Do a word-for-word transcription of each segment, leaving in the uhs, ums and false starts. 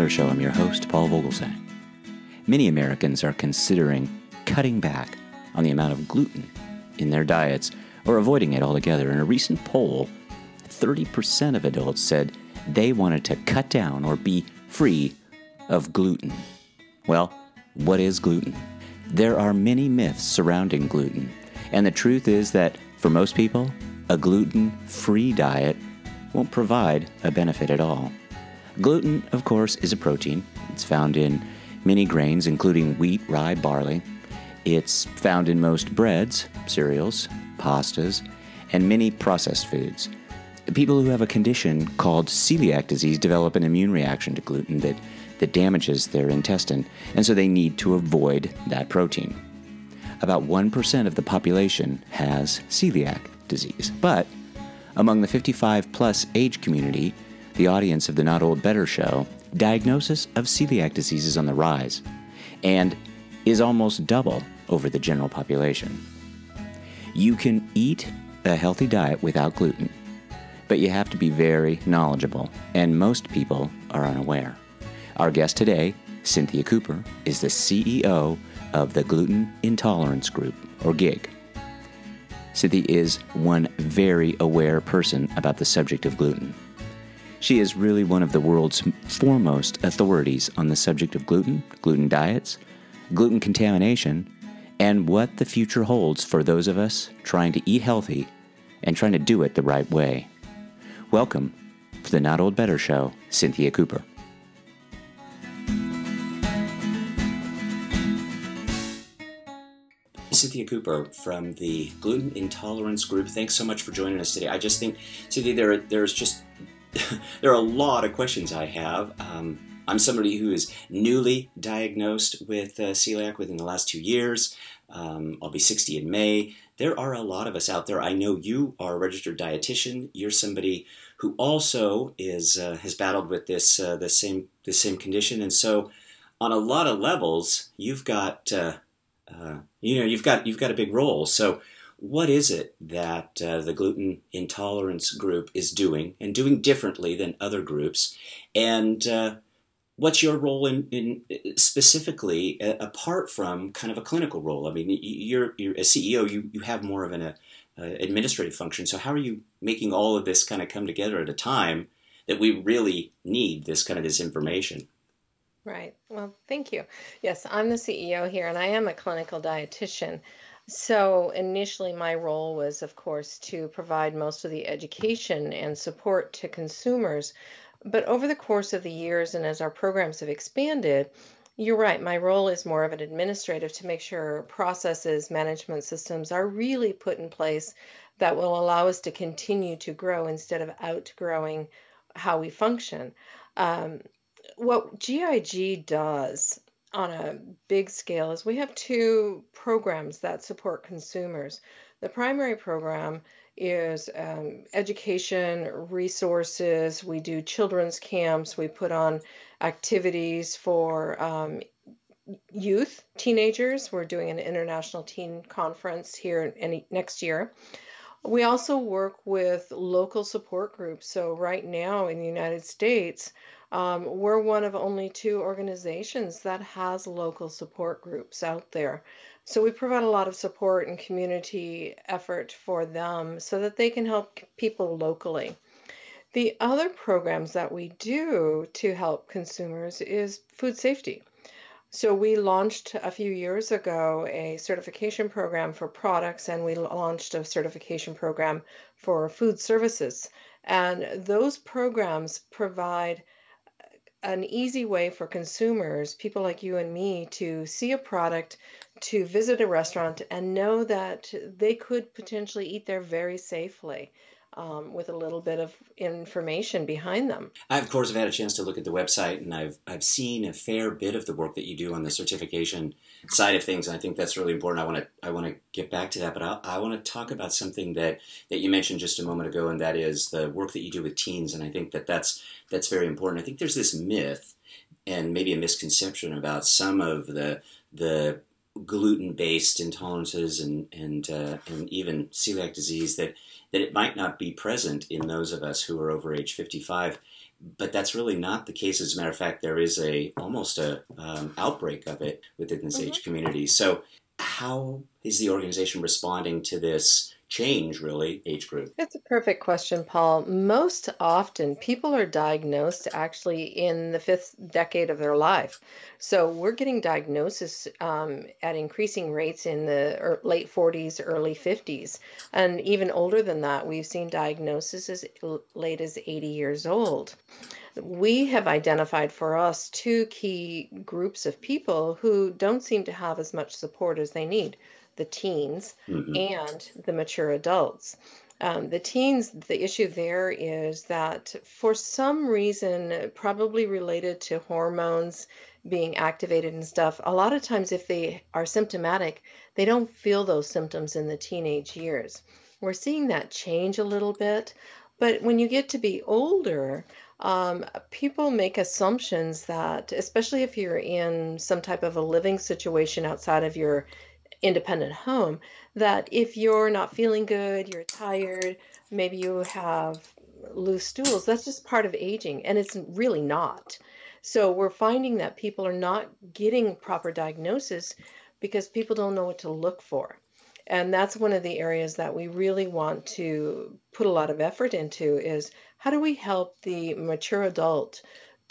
Better Show. I'm your host, Paul Vogelsang. Many Americans are considering cutting back on the amount of gluten in their diets or avoiding it altogether. In a recent poll, thirty percent of adults said they wanted to cut down or be free of gluten. Well, what is gluten? There are many myths surrounding gluten, and the truth is that for most people, a gluten-free diet won't provide a benefit at all. Gluten, of course, is a protein. It's found in many grains, including wheat, rye, barley. It's found in most breads, cereals, pastas, and many processed foods. People who have a condition called celiac disease develop an immune reaction to gluten that, that damages their intestine, and so they need to avoid that protein. About one percent of the population has celiac disease, but among the fifty-five plus age community, the audience of the Not Old Better Show, diagnosis of celiac disease is on the rise and is almost double over the general population. You can eat a healthy diet without gluten, but you have to be very knowledgeable, and most people are unaware. Our guest today, Cynthia Cooper, is the C E O of the Gluten Intolerance Group, or GIG. Cynthia is one very aware person about the subject of gluten. She is really one of the world's foremost authorities on the subject of gluten, gluten diets, gluten contamination, and what the future holds for those of us trying to eat healthy and trying to do it the right way. Welcome to the Not Old Better Show, Cynthia Cooper. Cynthia Cooper from the Gluten Intolerance Group. Thanks so much for joining us today. I just think, Cynthia, there there's just there are a lot of questions I have. Um, I'm somebody who is newly diagnosed with uh, celiac within the last two years. Um, I'll be sixty in May. There are a lot of us out there. I know you are a registered dietitian. You're somebody who also is uh, has battled with this uh, the same the same condition, and so on a lot of levels, you've got. Uh, Uh, you know, you've got you've got a big role. So, what is it that uh, the Gluten Intolerance Group is doing and doing differently than other groups? And uh, what's your role in, in specifically uh, apart from kind of a clinical role? I mean, you're you're a C E O. You you have more of an uh, administrative function. So, how are you making all of this kind of come together at a time that we really need this kind of this information? Right. Well, thank you. Yes, I'm the C E O here, and I am a clinical dietitian. So initially, my role was, of course, to provide most of the education and support to consumers. But over the course of the years, and as our programs have expanded, you're right, my role is more of an administrative to make sure processes, management systems are really put in place that will allow us to continue to grow instead of outgrowing how we function. Um, What G I G does on a big scale is we have two programs that support consumers. The primary program is um, education, resources. We do children's camps. We put on activities for um, youth, teenagers. We're doing an international teen conference here in, next year. We also work with local support groups. So right now in the United States, um, we're one of only two organizations that has local support groups out there. So we provide a lot of support and community effort for them so that they can help people locally. The other programs that we do to help consumers is food safety. So we launched a few years ago a certification program for products, and we launched a certification program for food services. And those programs provide an easy way for consumers, people like you and me, to see a product, to visit a restaurant, and know that they could potentially eat there very safely. Um, with a little bit of information behind them. I, of course, have had a chance to look at the website, and I've I've seen a fair bit of the work that you do on the certification side of things, and I think that's really important. I want to I want to get back to that, but I, I want to talk about something that, that you mentioned just a moment ago, and that is the work that you do with teens, and I think that that's, that's very important. I think there's this myth and maybe a misconception about some of the the gluten-based intolerances and and uh, and even celiac disease that that it might not be present in those of us who are over age fifty-five. but that's really not the case. As a matter of fact, there is a almost a um, outbreak of it within this Mm-hmm. age community. So, how is the organization responding to this change, really, age group? It's a perfect question, Paul. Most often, people are diagnosed actually in the fifth decade of their life. So we're getting diagnosis um, at increasing rates in the ear- late forties, early fifties. And even older than that, we've seen diagnosis as l- late as eighty years old. We have identified for us two key groups of people who don't seem to have as much support as they need: the teens Mm-hmm. and the mature adults. Um, the teens, the issue there is that for some reason, probably related to hormones being activated and stuff, a lot of times if they are symptomatic, they don't feel those symptoms in the teenage years. We're seeing that change a little bit, but when you get to be older, um, people make assumptions that, especially if you're in some type of a living situation outside of your independent home, that if you're not feeling good, you're tired, maybe you have loose stools, that's just part of aging, and it's really not. So we're finding that people are not getting proper diagnosis because people don't know what to look for. And that's one of the areas that we really want to put a lot of effort into is how do we help the mature adult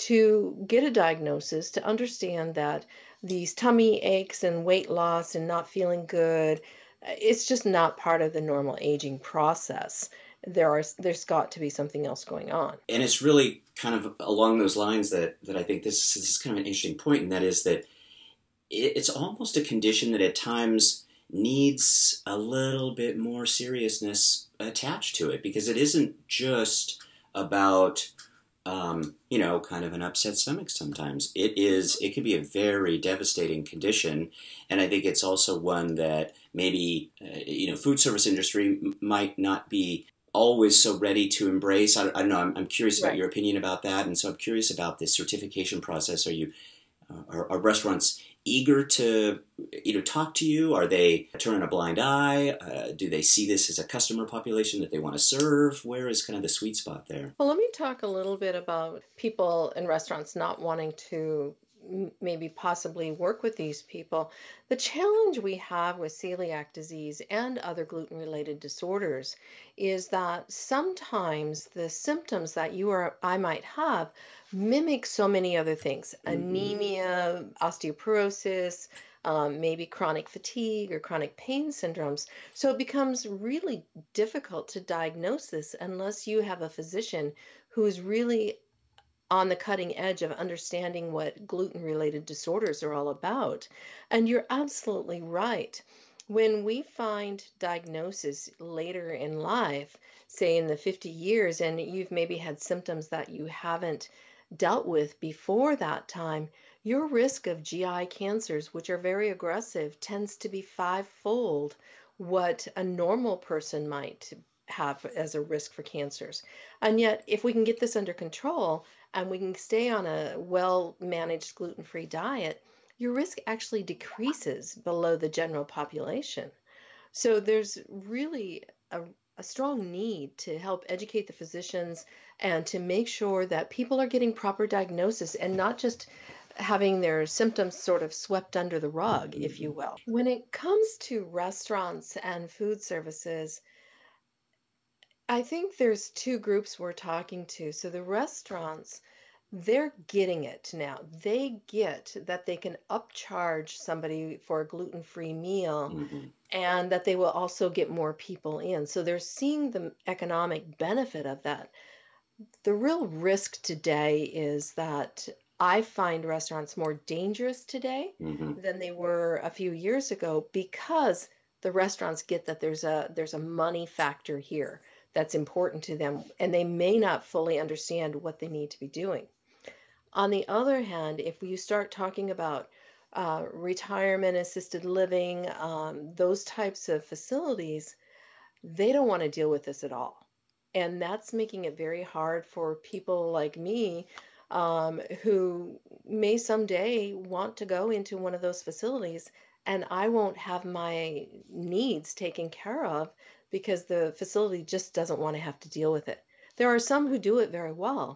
to get a diagnosis, to understand that these tummy aches and weight loss and not feeling good, uh, it's just not part of the normal aging process. There are there's got to be something else going on. And it's really kind of along those lines that, that I think this, this is kind of an interesting point, and that is that it, it's almost a condition that at times needs a little bit more seriousness attached to it, because it isn't just about um, you know, kind of an upset stomach sometimes. It is, it can be a very devastating condition. And I think it's also one that maybe, uh, you know, food service industry m- might not be always so ready to embrace. I, I don't know. I'm, I'm curious about Right. your opinion about that. And so I'm curious about this certification process. Are you, uh, are, are restaurants eager to, you know, talk to you? Are they turning a blind eye? Uh, do they see this as a customer population that they want to serve? Where is kind of the sweet spot there? Well, let me talk a little bit about people in restaurants not wanting to m- maybe possibly work with these people. The challenge we have with celiac disease and other gluten-related disorders is that sometimes the symptoms that you or I might have mimic so many other things: Mm-hmm. anemia, osteoporosis, um, maybe chronic fatigue or chronic pain syndromes. So it becomes really difficult to diagnose this unless you have a physician who's really on the cutting edge of understanding what gluten related disorders are all about. And you're absolutely right. When we find diagnosis later in life, say in the fifty years, and you've maybe had symptoms that you haven't dealt with before that time, your risk of G I cancers, which are very aggressive, tends to be fivefold what a normal person might have as a risk for cancers. And yet, if we can get this under control and we can stay on a well managed gluten free diet, your risk actually decreases below the general population. So there's really a, a strong need to help educate the physicians and to make sure that people are getting proper diagnosis and not just having their symptoms sort of swept under the rug, if Mm-hmm. you will. When it comes to restaurants and food services, I think there's two groups we're talking to. So the restaurants, they're getting it now. They get that they can upcharge somebody for a gluten-free meal Mm-hmm. and that they will also get more people in. So they're seeing the economic benefit of that. The real risk today is that I find restaurants more dangerous today Mm-hmm. than they were a few years ago because the restaurants get that there's a there's a money factor here that's important to them, and they may not fully understand what they need to be doing. On the other hand, if you start talking about uh, retirement assisted living, um, those types of facilities, they don't want to deal with this at all. And that's making it very hard for people like me, um, who may someday want to go into one of those facilities, and I won't have my needs taken care of because the facility just doesn't want to have to deal with it. There are some who do it very well,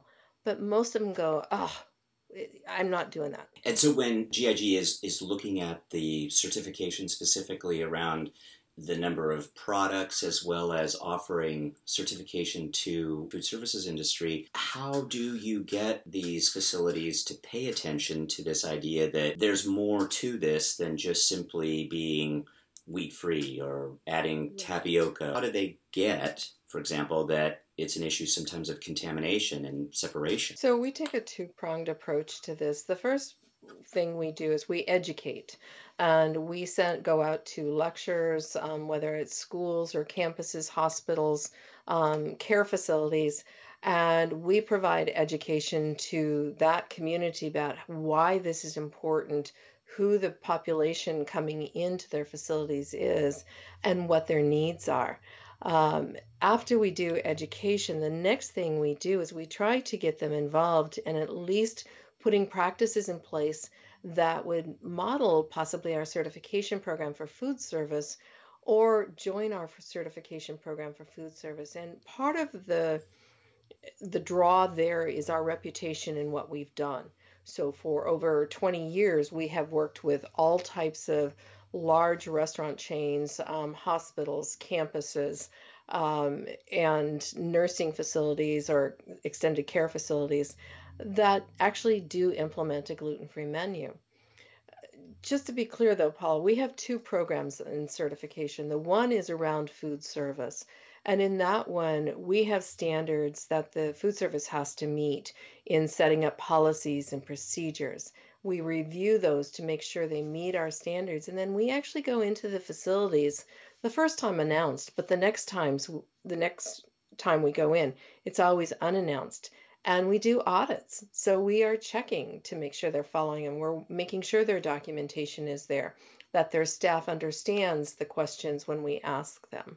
but most of them go, oh, I'm not doing that. And so when G I G is, is looking at the certification specifically around the number of products as well as offering certification to food services industry, how do you get these facilities to pay attention to this idea that there's more to this than just simply being wheat-free or adding tapioca? How do they get, for example, that it's an issue sometimes of contamination and separation? So we take a two-pronged approach to this. The first thing we do is we educate, and we send go out to lectures, um, whether it's schools or campuses, hospitals, um, care facilities, and we provide education to that community about why this is important, who the population coming into their facilities is, and what their needs are. Um, after we do education, the next thing we do is we try to get them involved and at least putting practices in place that would model possibly our certification program for food service or join our certification program for food service. And part of the the draw there is our reputation and what we've done. So for over twenty years, we have worked with all types of large restaurant chains, um, hospitals, campuses, um, and nursing facilities or extended care facilities that actually do implement a gluten-free menu. Just to be clear though, Paul, we have two programs in certification. The one is around food service. And in that one, we have standards that the food service has to meet in setting up policies and procedures. We review those to make sure they meet our standards. And then we actually go into the facilities the first time announced, but the next times, the next time we go in, it's always unannounced. And we do audits. So we are checking to make sure they're following them. We're making sure their documentation is there, that their staff understands the questions when we ask them.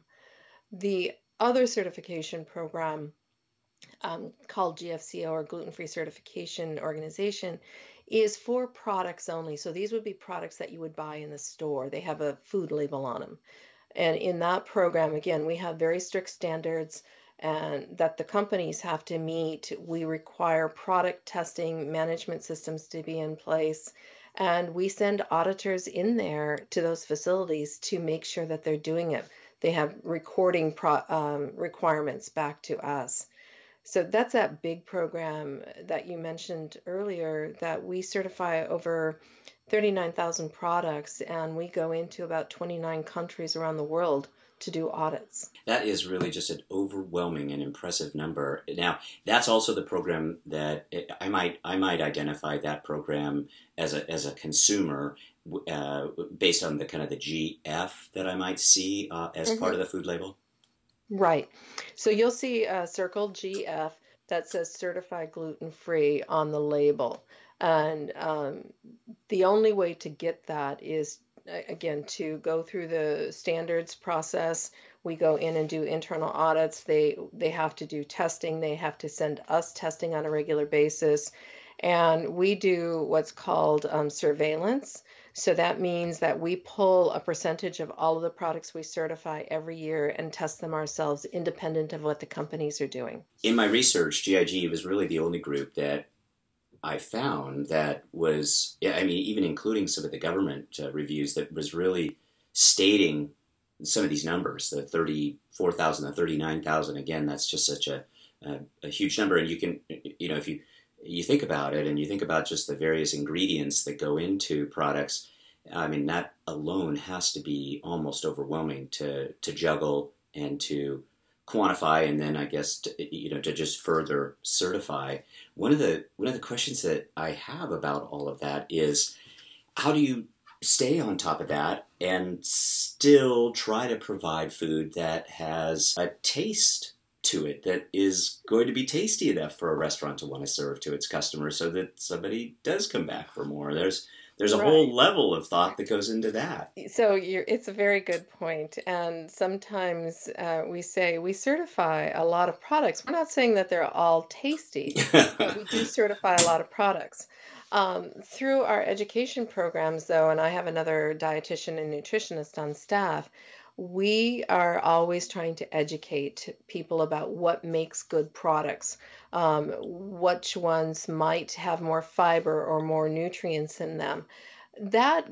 The other certification program um, called G F C O, or Gluten-Free Certification Organization, is for products only. So these would be products that you would buy in the store. They have a food label on them. And in that program, again, we have very strict standards and that the companies have to meet. We require product testing management systems to be in place. And we send auditors in there to those facilities to make sure that they're doing it. They have recording pro, um, requirements back to us. So that's that big program that you mentioned earlier, that we certify over thirty-nine thousand products, and we go into about twenty-nine countries around the world to do audits. That is really just an overwhelming and impressive number. Now, that's also the program that I might I might identify that program as a as a consumer uh, based on the kind of the G F that I might see uh, as mm-hmm. part of the food label. Right. So you'll see uh, circled G F that says certified gluten-free on the label. And um, the only way to get that is, again, to go through the standards process. We go in and do internal audits. They they have to do testing. They have to send us testing on a regular basis. And we do what's called um, surveillance. So that means that we pull a percentage of all of the products we certify every year and test them ourselves, independent of what the companies are doing. In my research, G I G was really the only group that I found that was, I mean, even including some of the government uh, reviews, that was really stating some of these numbers, the thirty-four thousand, the thirty-nine thousand. Again, that's just such a, a, a huge number. And you can, you know, if you, you think about it and you think about just the various ingredients that go into products, I mean, that alone has to be almost overwhelming to, to juggle and to quantify, and then I guess to, you know, to just further certify. One of the one of the questions that I have about all of that is, how do you stay on top of that and still try to provide food that has a taste to it that is going to be tasty enough for a restaurant to want to serve to its customers, so that somebody does come back for more? There's There's a right. whole level of thought that goes into that. So you're, it's a very good point. And sometimes uh, we say we certify a lot of products. We're not saying that they're all tasty, but we do certify a lot of products. Um, through our education programs, though, and I have another dietitian and nutritionist on staff, We are always trying to educate people about what makes good products, um, which ones might have more fiber or more nutrients in them. That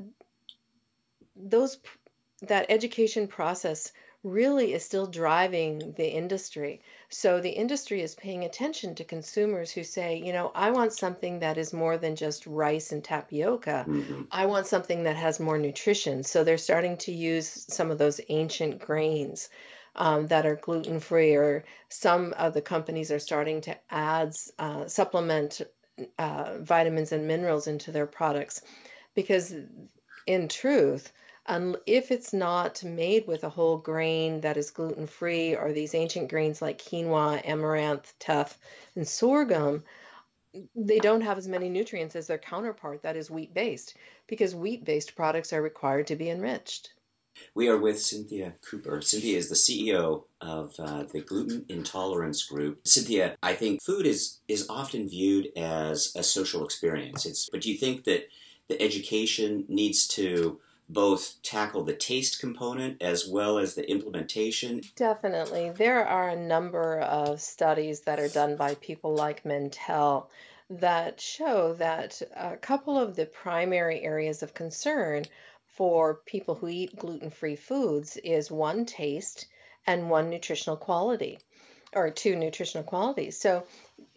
those p- that education process really is still driving the industry. So the industry is paying attention to consumers who say, you know, I want something that is more than just rice and tapioca. Hmm. I want something that has more nutrition. So they're starting to use some of those ancient grains um, that are gluten free, or some of the companies are starting to add uh, supplement uh, vitamins and minerals into their products because in truth, um, if it's not made with a whole grain that is gluten free, or these ancient grains like quinoa, amaranth, teff, and sorghum, they don't have as many nutrients as their counterpart that is wheat based, because wheat based products are required to be enriched. We are with Cynthia Cooper. Cynthia is the C E O of uh, the Gluten Intolerance Group. Cynthia, I think food is is often viewed as a social experience. It's, but do you think that the education needs to both tackle the taste component as well as the implementation? Definitely. There are a number of studies that are done by people like Mentel that show that a couple of the primary areas of concern for people who eat gluten-free foods is one, taste, and one, nutritional quality, or two, nutritional qualities. So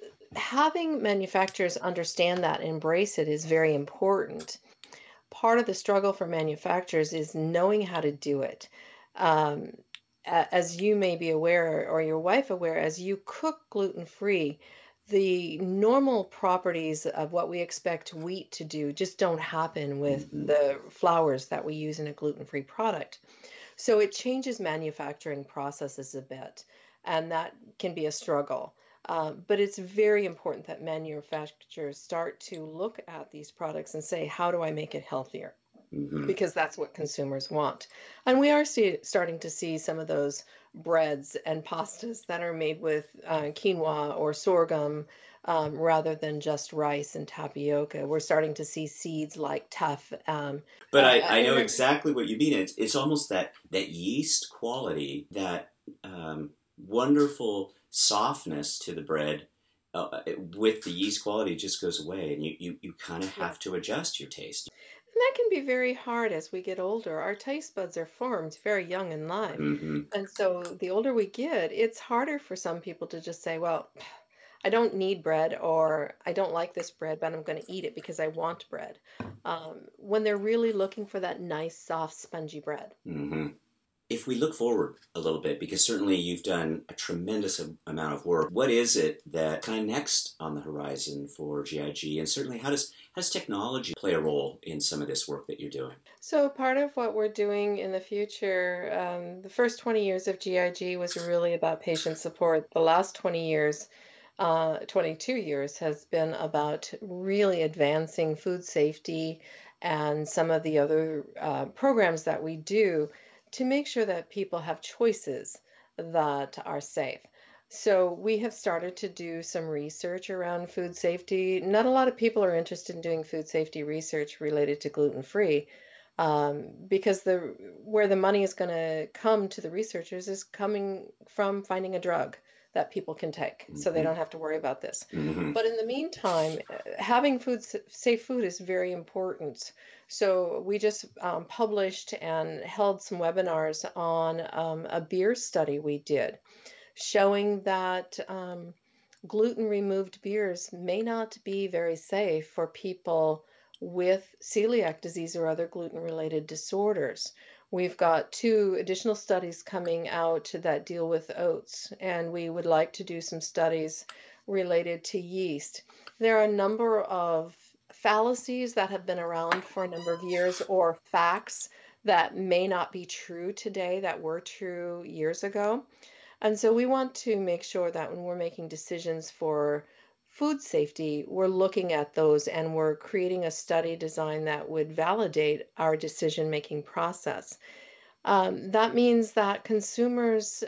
having manufacturers understand that and embrace it is very important. Part of the struggle for manufacturers is knowing how to do it. Um, a- as you may be aware, or your wife aware, as you cook gluten free, the normal properties of what we expect wheat to do just don't happen with Mm-hmm. the flours that we use in a gluten free product. So it changes manufacturing processes a bit, and that can be a struggle. Uh, but it's very important that manufacturers start to look at these products and say, how do I make it healthier? Mm-hmm. Because that's what consumers want. And we are see, starting to see some of those breads and pastas that are made with uh, quinoa or sorghum um, rather than just rice and tapioca. We're starting to see seeds like teff. Um, But uh, I, I know and exactly what you mean. It's, it's almost that, that yeast quality, that um, wonderful softness to the bread uh, with the yeast quality just goes away, and you, you, you kind of yeah. have to adjust your taste. And that can be very hard as we get older. Our taste buds are formed very young in life. Mm-hmm. And so the older we get, it's harder for some people to just say, well, I don't need bread, or I don't like this bread, but I'm going to eat it because I want bread. Um, when they're really looking for that nice, soft, spongy bread. Mm-hmm. If we look forward a little bit, because certainly you've done a tremendous amount of work, what is it that kind of next on the horizon for G I G? And certainly, how does, how does technology play a role in some of this work that you're doing? So part of what we're doing in the future, um, the first twenty years of G I G was really about patient support. The last twenty years, uh, twenty-two years has been about really advancing food safety and some of the other uh, programs that we do to make sure that people have choices that are safe. So we have started to do some research around food safety. Not a lot of people are interested in doing food safety research related to gluten-free, um, because the where the money is going to come to the researchers is coming from finding a drug that people can take, so they Mm-hmm. don't have to worry about this. Mm-hmm. But in the meantime, uh, having food safe food is very important. So we just um, published and held some webinars on um, a beer study we did, showing that um, gluten removed beers may not be very safe for people with celiac disease or other gluten related disorders. We've got two additional studies coming out that deal with oats, and we would like to do some studies related to yeast. There are a number of fallacies that have been around for a number of years, or facts that may not be true today that were true years ago. And so we want to make sure that when we're making decisions for food safety, we're looking at those and we're creating a study design that would validate our decision-making process. Um, that means that consumers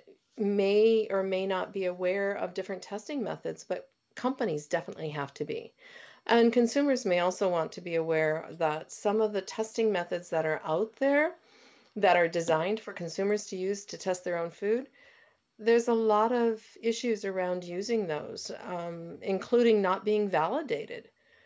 may or may not be aware of different testing methods, but companies definitely have to be. And consumers may also want to be aware that some of the testing methods that are out there that are designed for consumers to use to test their own food, there's a lot of issues around using those, um, including not being validated.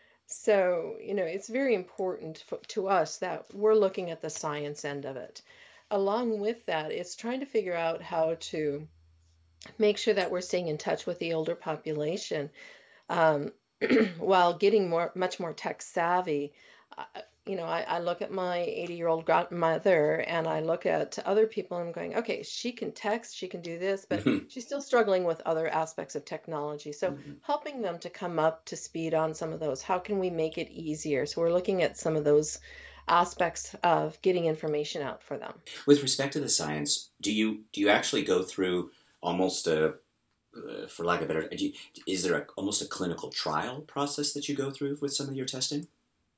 So, you know, it's very important for, to us that we're looking at the science end of it. Along with that, it's trying to figure out how to make sure that we're staying in touch with the older population, um, while getting more, much more tech savvy. Uh, you know, I, I look at my eighty-year-old grandmother and I look at other people and I'm going, okay, she can text, she can do this, but she's still struggling with other aspects of technology. So Mm-hmm. helping them to come up to speed on some of those. How can we make it easier? So we're looking at some of those aspects of getting information out for them. With respect to the science, do you do you actually go through almost a, uh, for lack of a better, do you, is there a, almost a clinical trial process that you go through with some of your testing?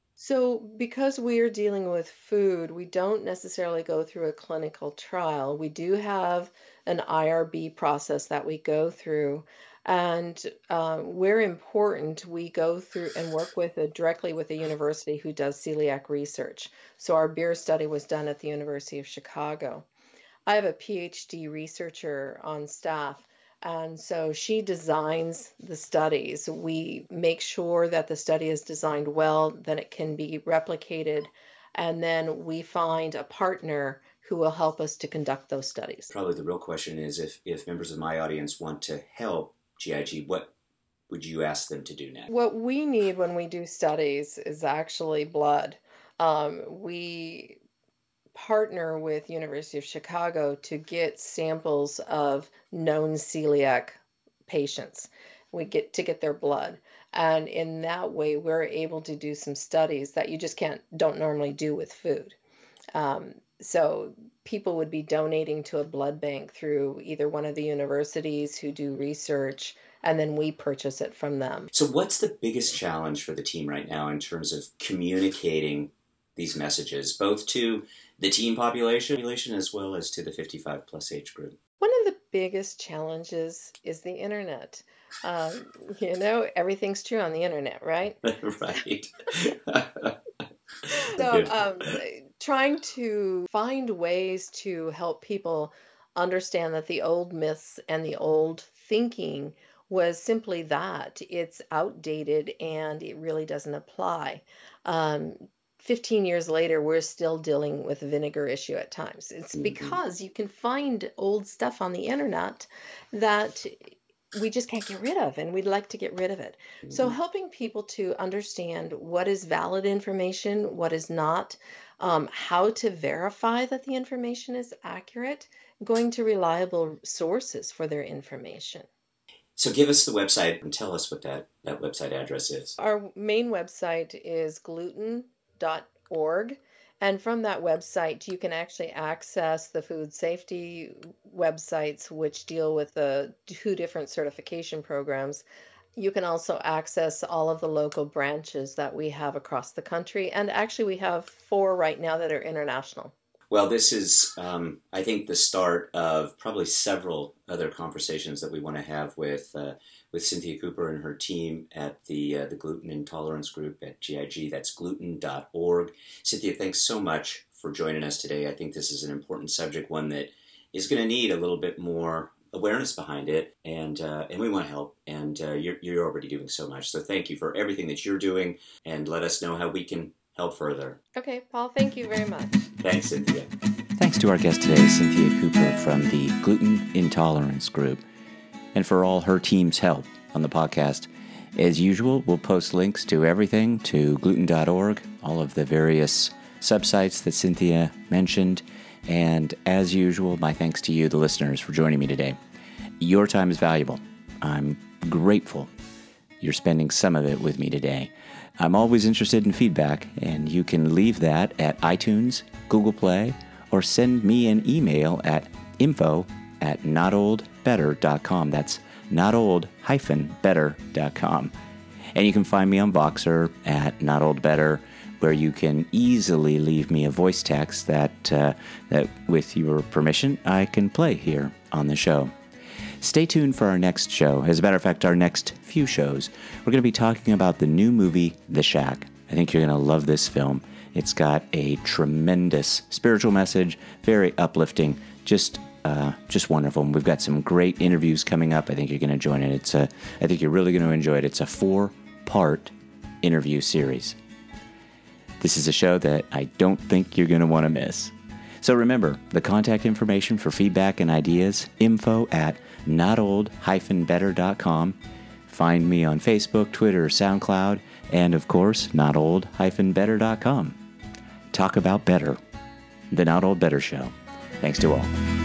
So, because we are dealing with food, we don't necessarily go through a clinical trial. We do have an I R B process that we go through. And uh, where important, we go through and work with a, directly with a university who does celiac research. So, our beer study was done at the University of Chicago. I have a PhD researcher on staff, and so she designs the studies. We make sure that the study is designed well, that it can be replicated, and then we find a partner who will help us to conduct those studies. Probably the real question is if, if members of my audience want to help G I G, what would you ask them to do next? What we need when we do studies is actually blood. Um, we partner with University of Chicago to get samples of known celiac patients. We get to get their blood. And in that way, we're able to do some studies that you just can't, don't normally do with food. Um, so people would be donating to a blood bank through either one of the universities who do research, and then we purchase it from them. So what's the biggest challenge for the team right now in terms of communicating these messages, both to the teen population as well as to the fifty-five plus age group? One of the biggest challenges is the internet. Um, you know, everything's true on the internet, right? Right. So um, trying to find ways to help people understand that the old myths and the old thinking was simply that. It's outdated and it really doesn't apply. Um, fifteen years later, we're still dealing with the vinegar issue at times. It's Mhm. because you can find old stuff on the internet that we just can't get rid of, and we'd like to get rid of it. So Mhm. helping people to understand what is valid information, what is not, um, how to verify that the information is accurate, going to reliable sources for their information. So give us the website and tell us what that, that website address is. Our main website is gluten dot org. And from that website, you can actually access the food safety websites, which deal with the two different certification programs. You can also access all of the local branches that we have across the country. And actually, we have four right now that are international. Well, this is, um, I think, the start of probably several other conversations that we want to have with uh, with Cynthia Cooper and her team at the uh, the Gluten Intolerance Group at G I G. That's gluten dot org. Cynthia, thanks so much for joining us today. I think this is an important subject, one that is going to need a little bit more awareness behind it, and uh, and we want to help, and uh, you're, you're already doing so much. So thank you for everything that you're doing, and let us know how we can help further. Okay, Paul, thank you very much. Thanks, Cynthia. Thanks to our guest today, Cynthia Cooper from the Gluten Intolerance Group, and for all her team's help on the podcast. As usual, we'll post links to everything to gluten dot org, all of the various subsites that Cynthia mentioned, and as usual, my thanks to you, the listeners, for joining me today. Your time is valuable. I'm grateful you're spending some of it with me today. I'm always interested in feedback, and you can leave that at iTunes, Google Play, or send me an email at info at not old better dot com. That's not old better dot com. And you can find me on Voxer at not old better, where you can easily leave me a voice text that, uh, that, with your permission, I can play here on the show. Stay tuned for our next show. As a matter of fact, our next few shows, we're going to be talking about the new movie, The Shack. I think you're going to love this film. It's got a tremendous spiritual message, very uplifting, just uh, just wonderful. And we've got some great interviews coming up. I think you're going to join it. It's a, I think you're really going to enjoy it. It's a four-part interview series. This is a show that I don't think you're going to want to miss. So remember, the contact information for feedback and ideas, info at not old dash better dot com. Find me on Facebook, Twitter, SoundCloud, and of course, not old dash better dot com. Talk about better. The Not Old Better Show. Thanks to all.